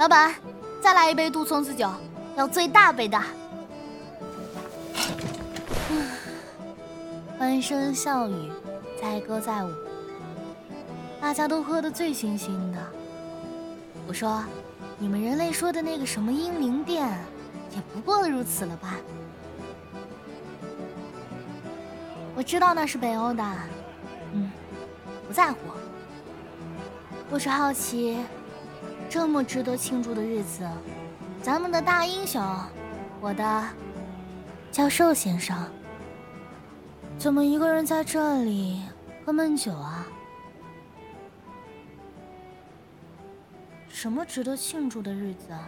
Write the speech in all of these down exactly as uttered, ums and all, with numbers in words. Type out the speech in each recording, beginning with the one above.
老板，再来一杯杜松子酒，要最大杯的。欢声笑语，载歌载舞，大家都喝得醉醺醺的。我说，你们人类说的那个什么英灵殿，也不过如此了吧？我知道那是北欧的，嗯，不在乎。我只好奇，这么值得庆祝的日子，咱们的大英雄，我的教授先生，怎么一个人在这里喝闷酒啊？什么值得庆祝的日子啊？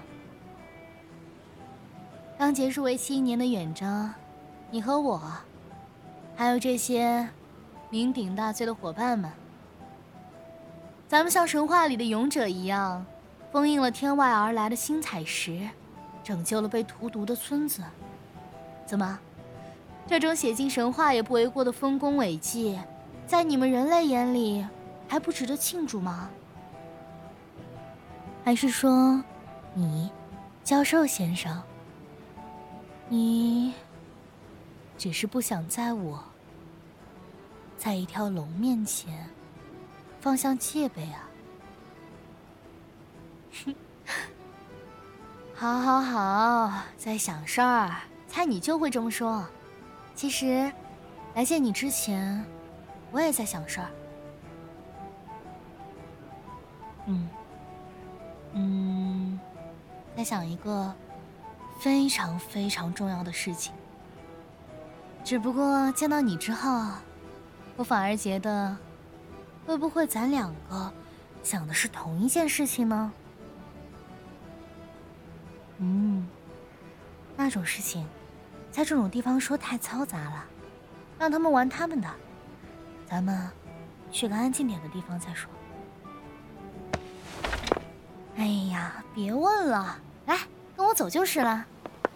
刚结束为期一年的远征，你和我，还有这些酩酊大醉的伙伴们，咱们像神话里的勇者一样，封印了天外而来的星彩石，拯救了被荼毒的村子。怎么，这种写进神话也不为过的丰功伟绩，在你们人类眼里还不值得庆祝吗？还是说，你，教授先生，你只是不想在我，在一条龙面前放下戒备啊？好好好，在想事儿，猜你就会这么说。其实，来见你之前，我也在想事儿。嗯。嗯，在想一个非常非常重要的事情。只不过见到你之后，我反而觉得，会不会咱两个想的是同一件事情呢？嗯，那种事情，在这种地方说太嘈杂了，让他们玩他们的，咱们去个安静点的地方再说。哎呀，别问了，来，跟我走就是了。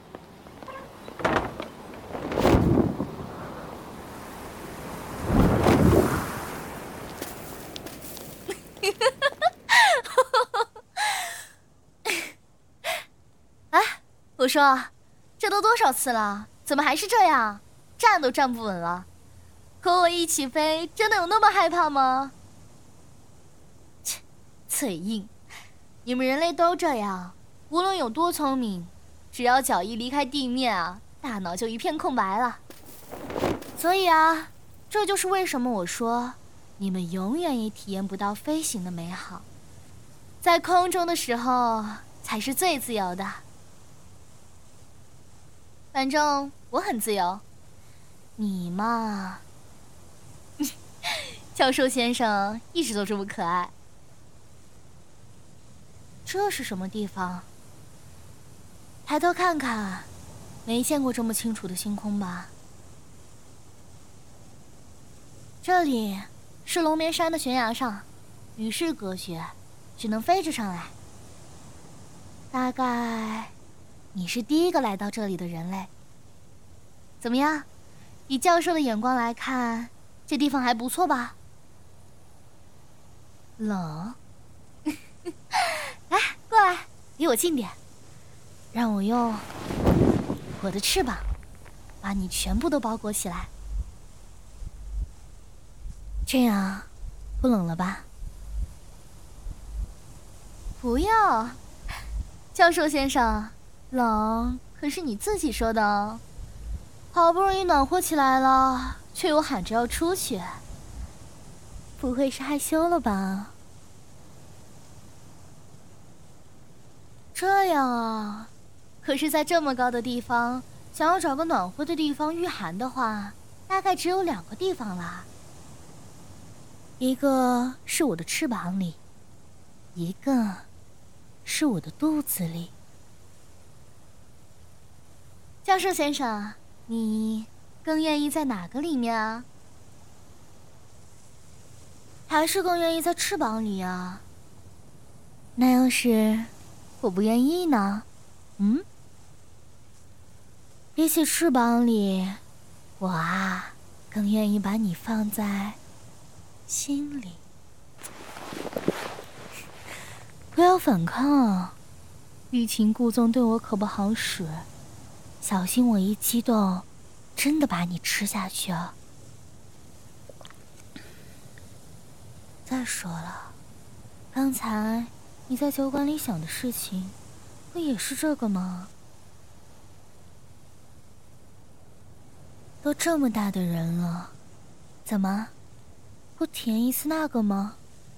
哎，我说，这都多少次了，怎么还是这样？站都站不稳了。和我一起飞，真的有那么害怕吗？切，嘴硬。你们人类都这样，无论有多聪明，只要脚一离开地面啊，大脑就一片空白了。所以啊，这就是为什么我说，你们永远也体验不到飞行的美好。在空中的时候，才是最自由的。反正我很自由，你嘛，教授先生一直都这么可爱。这是什么地方？抬头看看，没见过这么清楚的星空吧？这里是龙眠山的悬崖上，与世隔绝，只能飞着上来。大概你是第一个来到这里的人类。怎么样？以教授的眼光来看，这地方还不错吧？冷？来，过来，离我近点，让我用我的翅膀把你全部都包裹起来。这样不冷了吧？不要，教授先生，冷可是你自己说的哦。好不容易暖和起来了，却又喊着要出去，不会是害羞了吧？这样啊，可是在这么高的地方，想要找个暖和的地方御寒的话，大概只有两个地方啦。一个是我的翅膀里，一个是我的肚子里。教授先生，你更愿意在哪个里面啊？还是更愿意在翅膀里啊？那要是我不愿意呢？嗯？比起翅膀里，我啊，更愿意把你放在心里。不要反抗， 欲擒故纵对我可不好使，小心我一激动，真的把你吃下去啊！再说了，刚才你在酒馆里想的事情，不也是这个吗？都这么大的人了，怎么不甜一次那个吗？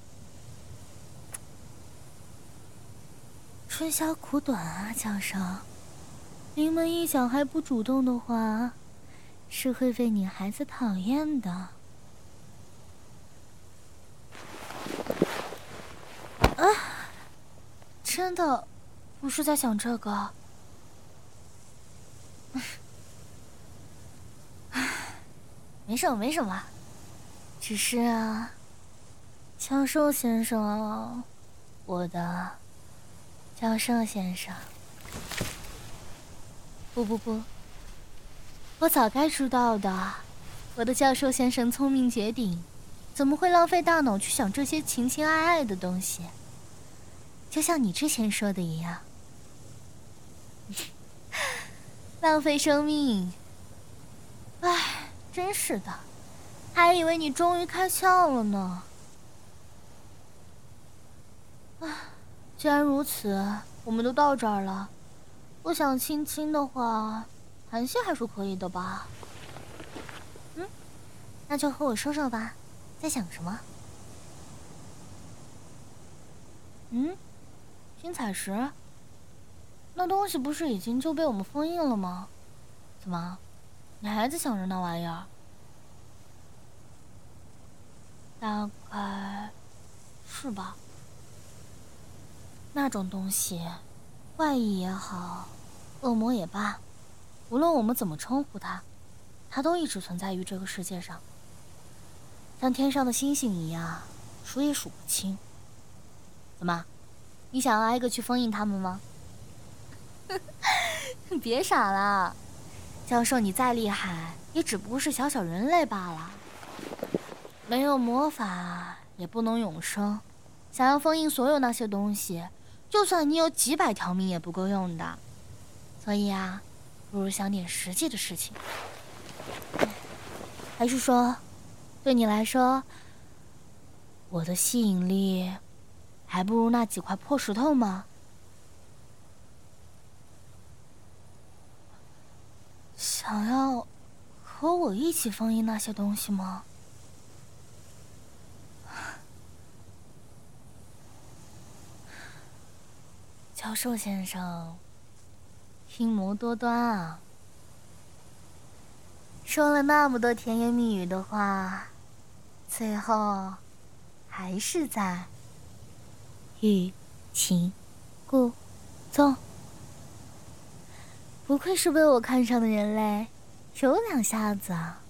春宵苦短啊，教授，临门一脚还不主动的话，是会被女孩子讨厌的。啊，真的不是在想这个。没什么没什么，只是啊，教授先生，我的教授先生。不不不，我早该知道的。我的教授先生聪明绝顶，怎么会浪费大脑去想这些情情爱爱的东西？就像你之前说的一样，浪费生命。唉，真是的，还以为你终于开窍了呢。唉，既然如此，我们都到这儿了，我想亲亲的话，韩信还是可以的吧？嗯，那就和我说说吧，在想什么？嗯，新采石？那东西不是已经就被我们封印了吗？怎么，你还在想着那玩意儿？大概是吧。那种东西，怪异也好，恶魔也罢，无论我们怎么称呼它，它都一直存在于这个世界上，像天上的星星一样，数也数不清。怎么，你想要挨个去封印他们吗？别傻了，教授，你再厉害，也只不过是小小人类罢了。没有魔法，也不能永生。想要封印所有那些东西，就算你有几百条命也不够用的。所以啊，不如想点实际的事情。还是说，对你来说，我的吸引力还不如那几块破石头吗？想要和我一起封印那些东西吗？教授先生，阴谋多端啊！说了那么多甜言蜜语的话，最后还是在欲擒故纵。不愧是被我看上的人类，有两下子啊。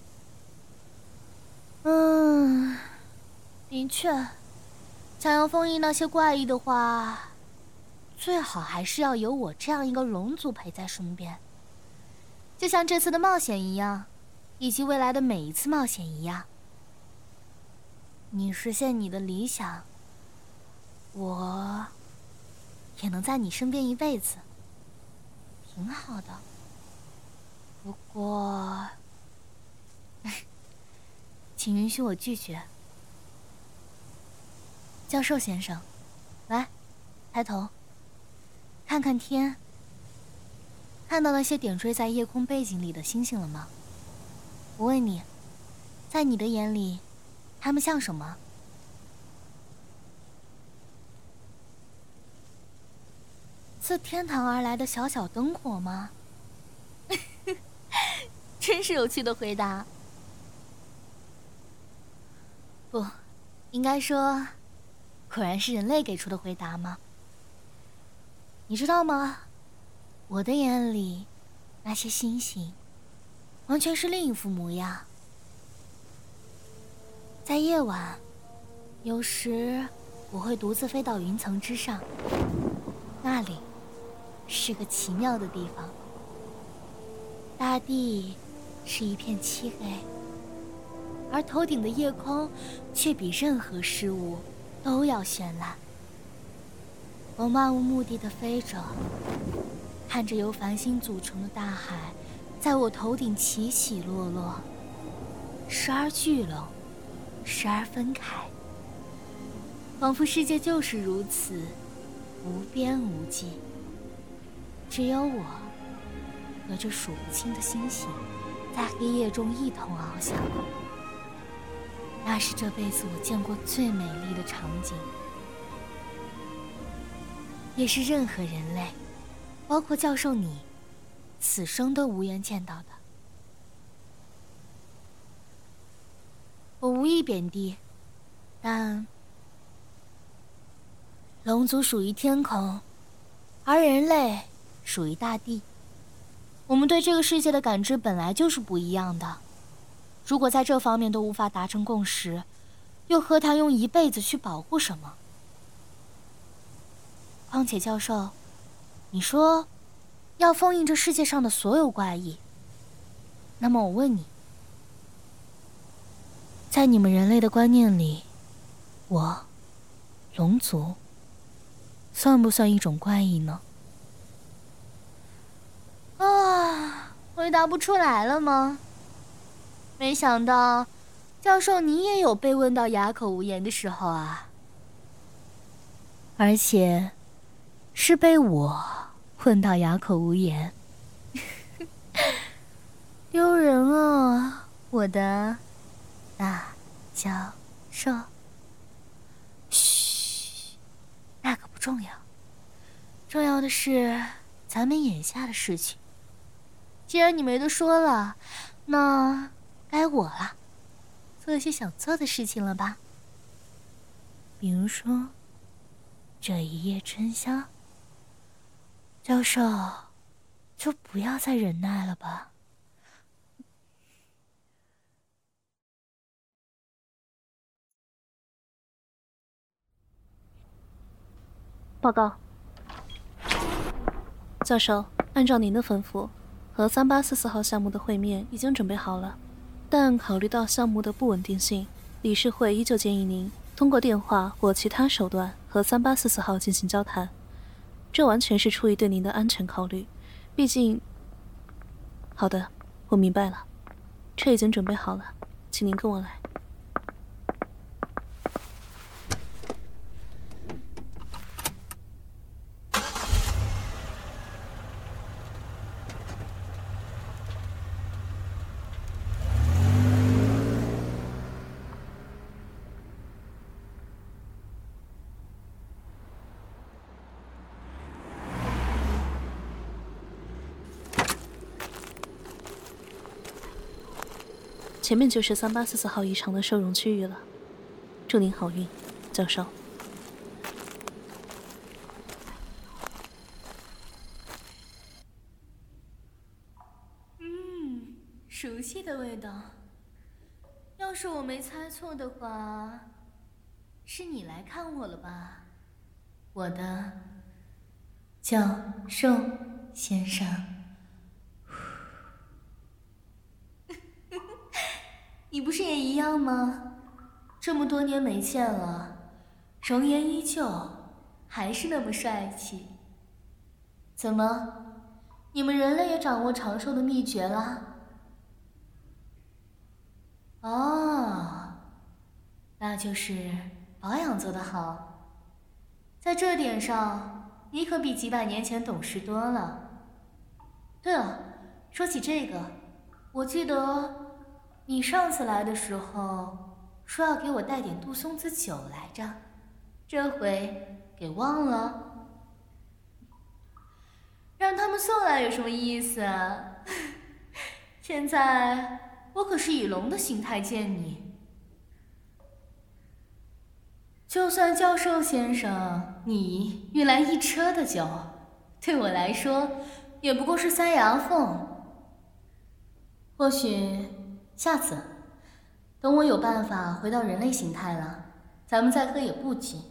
嗯，的确，想要封印那些怪异的话，最好还是要有我这样一个龙族陪在身边，就像这次的冒险一样，以及未来的每一次冒险一样。你实现你的理想，我也能在你身边一辈子，挺好的。不过，请允许我拒绝。教授先生，来，抬头，看看天。看到那些点缀在夜空背景里的星星了吗？我问你，在你的眼里，它们像什么？自天堂而来的小小灯火吗？真是有趣的回答。不，应该说，果然是人类给出的回答吗？你知道吗？我的眼里，那些星星，完全是另一副模样。在夜晚，有时我会独自飞到云层之上，那里是个奇妙的地方。大地是一片漆黑，而头顶的夜空却比任何事物都要绚烂。 我漫无目的地飞着，看着由繁星组成的大海在我头顶起起落落，时而聚拢，时而分开，仿佛世界就是如此无边无际。只有我和这数不清的星星在黑夜中一同翱翔，那是这辈子我见过最美丽的场景，也是任何人类，包括教授你，此生都无缘见到的。我无意贬低，但龙族属于天空，而人类属于大地。我们对这个世界的感知本来就是不一样的。如果在这方面都无法达成共识，又何谈用一辈子去保护什么？况且教授，你说要封印这世界上的所有怪异，那么我问你，在你们人类的观念里，我龙族算不算一种怪异呢？啊，回答不出来了吗？没想到教授你也有被问到哑口无言的时候啊，而且是被我问到哑口无言。丢人啊，我的大教授。嘘，那个不重要，重要的是咱们眼下的事情。既然你没得说了，那该我了，做些想做的事情了吧？比如说这一夜春宵。教授，就不要再忍耐了吧。 报告，教授，按照您的吩咐，和三八四四号项目的会面已经准备好了，但考虑到项目的不稳定性，理事会依旧建议您通过电话或其他手段和三八四四号进行交谈。这完全是出于对您的安全考虑，毕竟……好的，我明白了，车已经准备好了，请您跟我来。前面就是三八四四号异常的收容区域了，祝您好运，教授。 嗯，熟悉的味道。要是我没猜错的话，是你来看我了吧，我的教授先生。你不是也一样吗？这么多年没见了，容颜依旧，还是那么帅气。怎么，你们人类也掌握长寿的秘诀了？哦，那就是保养做得好。在这点上，你可比几百年前懂事多了。对了，说起这个，我记得你上次来的时候说要给我带点杜松子酒来着，这回给忘了？让他们送来有什么意思啊？现在我可是以龙的形态见你，就算教授先生你运来一车的酒，对我来说也不过是塞牙缝。或许下次等我有办法回到人类形态了，咱们再喝也不急。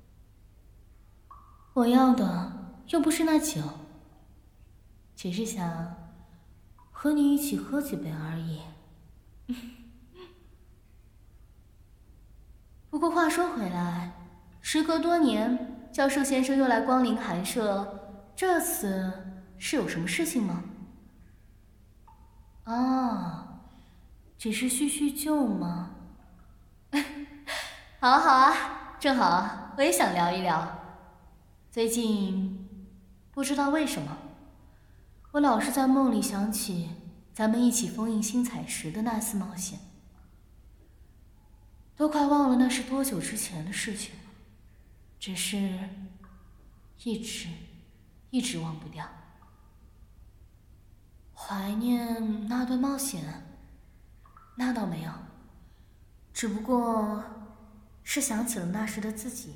我要的又不是那酒，只是想和你一起喝几杯而已。不过话说回来，时隔多年， 教授先生又来光临寒舍，这次是有什么事情吗？哦，只是叙叙旧吗？好啊好啊，正好我也想聊一聊。最近不知道为什么，我老是在梦里想起咱们一起封印星彩石的那次冒险，都快忘了那是多久之前的事情了，只是一直一直忘不掉。怀念那段冒险？那倒没有，只不过是想起了那时的自己。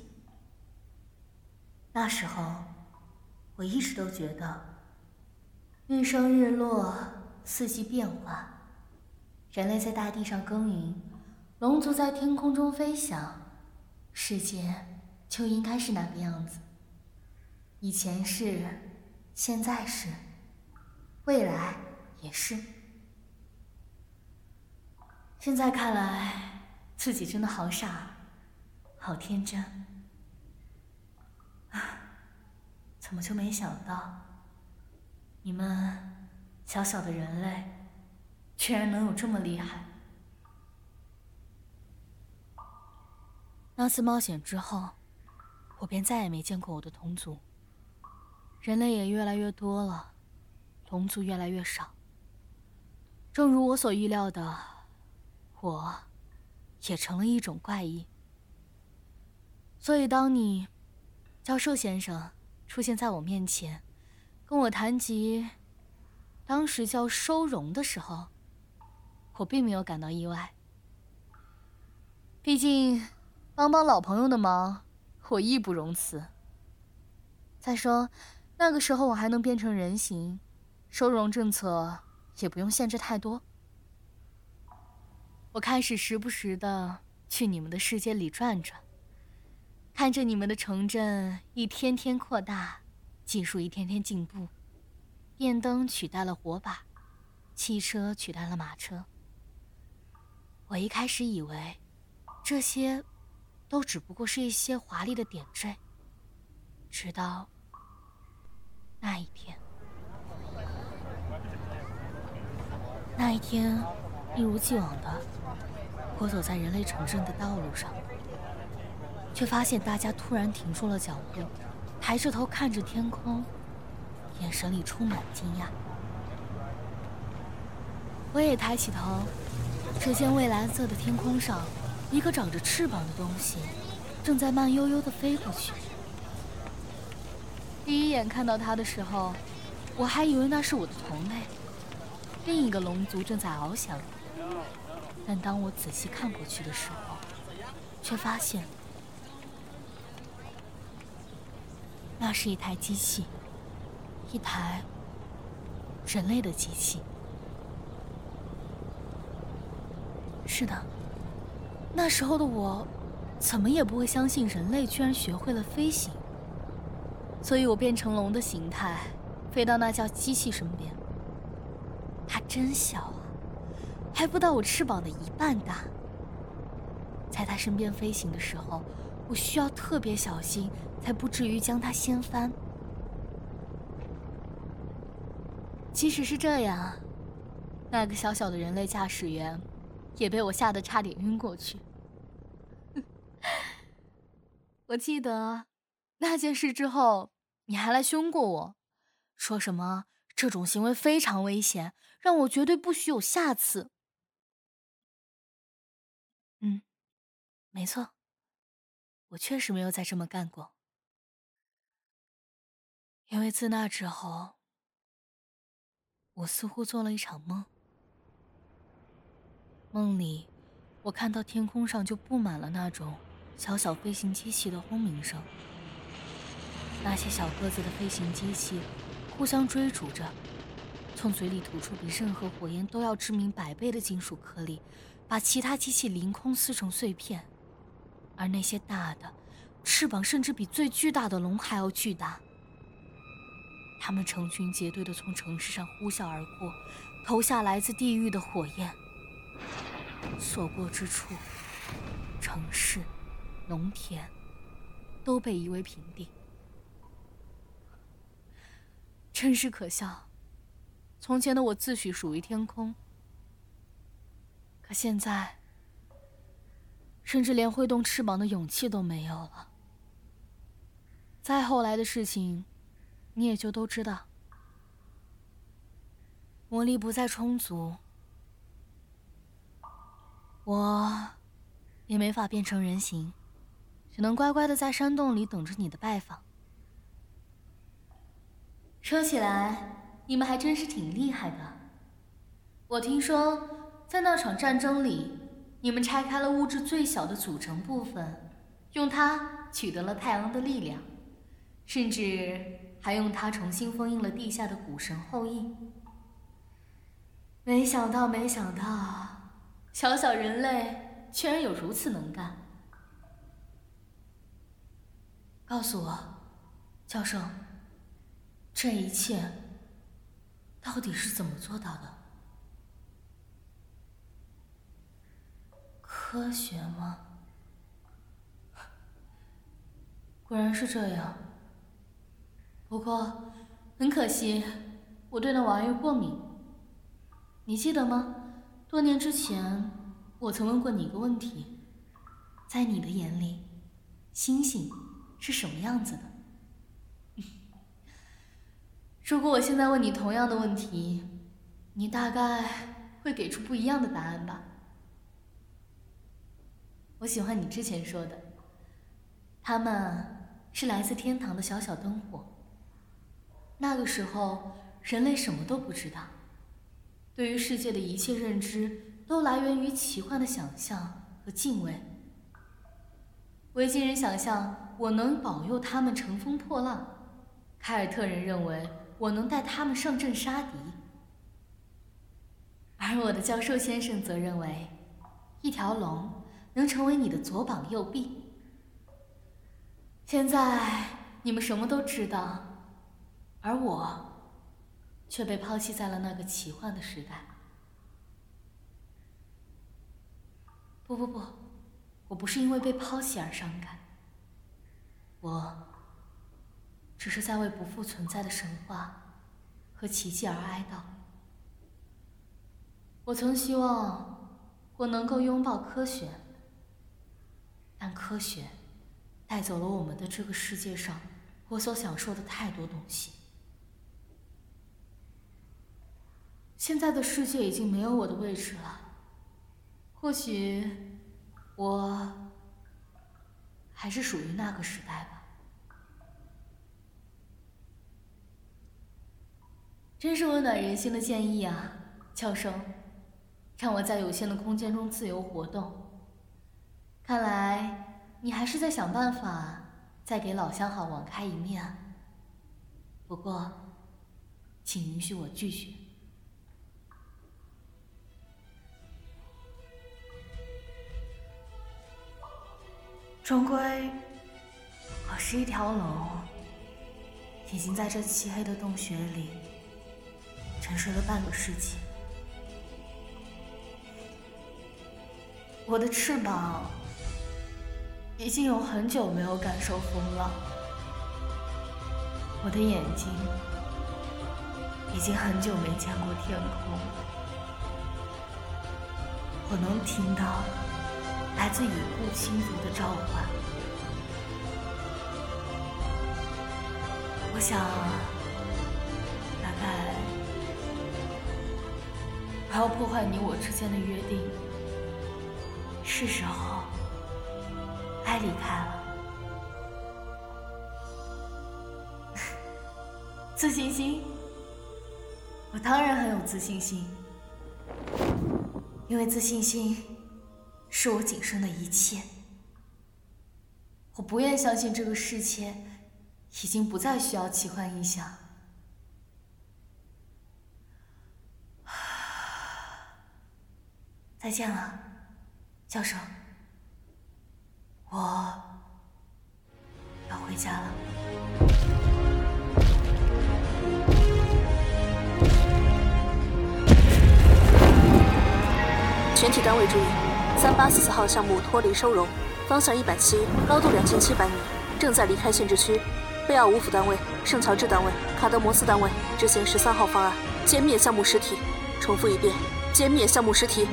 那时候我一直都觉得日升日落，四季变化，人类在大地上耕耘，龙族在天空中飞翔，世界就应该是那个样子。以前是，现在是，未来也是。现在看来，自己真的好傻，好天真。啊，怎么就没想到，你们小小的人类，居然能有这么厉害。那次冒险之后，我便再也没见过我的同族，人类也越来越多了，龙族越来越少。正如我所预料的，我也成了一种怪异。所以当你，教授先生出现在我面前，跟我谈及当时叫收容的时候，我并没有感到意外。毕竟帮帮老朋友的忙，我义不容辞。再说那个时候我还能变成人形，收容政策也不用限制太多。我开始时不时的去你们的世界里转转，看着你们的城镇一天天扩大，技术一天天进步，电灯取代了火把，汽车取代了马车。我一开始以为这些都只不过是一些华丽的点缀，直到那一天。那一天一如既往的，我走在人类城镇的道路上，却发现大家突然停住了脚步，抬着头看着天空，眼神里充满惊讶。我也抬起头，只见蔚蓝色的天空上，一个长着翅膀的东西正在慢悠悠地飞过去。第一眼看到它的时候，我还以为那是我的同类，另一个龙族正在翱翔。但当我仔细看过去的时候，却发现那是一台机器，一台人类的机器。是的，那时候的我怎么也不会相信人类居然学会了飞行，所以我变成龙的形态，飞到那架机器身边。它真小啊，还不到我翅膀的一半大。在它身边飞行的时候，我需要特别小心，才不至于将它掀翻。即使是这样，那个小小的人类驾驶员也被我吓得差点晕过去。我记得那件事之后，你还来凶过我，说什么这种行为非常危险，让我绝对不许有下次。嗯，没错，我确实没有再这么干过。因为自那之后，我似乎做了一场梦。梦里，我看到天空上就布满了那种小小飞行机器的轰鸣声。那些小个子的飞行机器互相追逐着，从嘴里吐出比任何火焰都要致命百倍的金属颗粒，把其他机器凌空撕成碎片。而那些大的翅膀甚至比最巨大的龙还要巨大，它们成群结队地从城市上呼啸而过，投下来自地狱的火焰。所过之处，城市、农田都被夷为平地。 真是可笑。从前的我自诩属于天空，可现在甚至连挥动翅膀的勇气都没有了。再后来的事情你也就都知道。魔力不再充足，我也没法变成人形，只能乖乖的在山洞里等着你的拜访。说起来，你们还真是挺厉害的。我听说，在那场战争里，你们拆开了物质最小的组成部分，用它取得了太阳的力量，甚至还用它重新封印了地下的古神后裔。没想到，没想到，小小人类居然有如此能干。告诉我，教授，这一切到底是怎么做到的？科学吗？果然是这样。不过，很可惜，我对那玩意儿过敏。你记得吗？多年之前，我曾问过你一个问题：在你的眼里，星星是什么样子的？如果我现在问你同样的问题，你大概会给出不一样的答案吧？我喜欢你之前说的，它们是来自天堂的小小灯火。那个时候，人类什么都不知道，对于世界的一切认知都来源于奇幻的想象和敬畏。维京人想象我能保佑他们乘风破浪，凯尔特人认为我能带他们上阵杀敌，而我的教授先生则认为一条龙能成为你的左膀右臂。现在你们什么都知道，而我却被抛弃在了那个奇幻的时代。不不不，我不是因为被抛弃而伤感，我只是在为不复存在的神话和奇迹而哀悼。我曾希望我能够拥抱科学，但科学带走了我们的这个世界上我所享受的太多东西。现在的世界已经没有我的位置了，或许我还是属于那个时代吧。真是温暖人心的建议啊，教授，让我在有限的空间中自由活动。看来你还是在想办法再给老相好网开一面。不过请允许我拒绝。终归我是一条龙，已经在这漆黑的洞穴里沉睡了半个世纪。我的翅膀已经有很久没有感受风浪，我的眼睛已经很久没见过天空，我能听到来自已故亲族的召唤。我想，大概我要破坏你我之间的约定，是时候该离开了。自信心？我当然很有自信心，因为自信心是我仅剩的一切。我不愿相信这个世界已经不再需要奇幻异想。再见了，教授，我要回家了。 全体单位注意，三八四四号项目脱离收容，方向一百七，高度两千七百米，正在离开限制区。 贝尔伍夫单位、圣乔治单位、卡德摩斯单位执行十三号方案，歼灭项目实体。重复一遍，歼灭项目实体。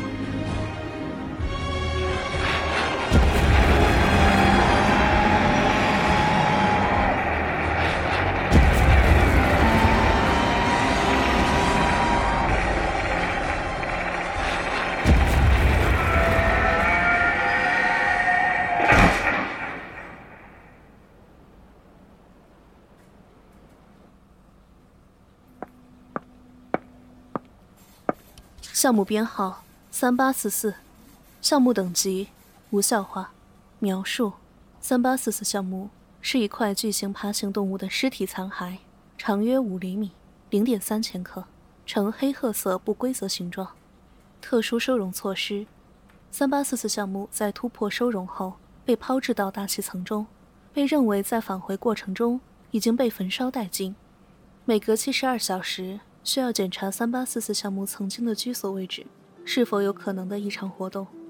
项目编号三八四四，项目等级无效化。描述：三八四四项目是一块巨型爬行动物的尸体残骸，长约五厘米 零点三千克，呈黑褐色不规则形状。特殊收容措施：三八四四项目在突破收容后被抛掷到大气层中，被认为在返回过程中已经被焚烧殆尽。每隔七十二小时需要检查三八四四项目曾经的居所位置是否有可能的异常活动。